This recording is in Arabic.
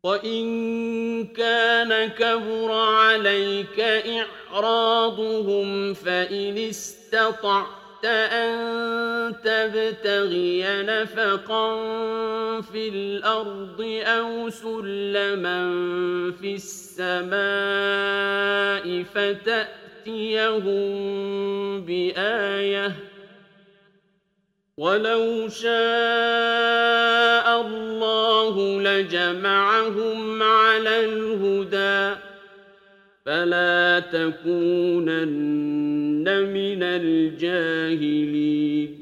وَإِن كَانَ كَبُرَ عَلَيْكَ إِعْرَاضُهُمْ فَإِنِ اسْتَطَعْتَ أَن تَبْتَغِيَ نَفَقًا فِي الْأَرْضِ أَوْ سُلَّمًا فِي السَّمَاءِ فَتَأْتِيَهُم بِآيَةٍ ۚ وَلَوْ شَاءَ اللَّهُ لَجَمَعَهُمْ عَلَى الْهُدَىٰ ۚ فَلَا تَكُونَنَّ مِنَ الْجَاهِلِينَ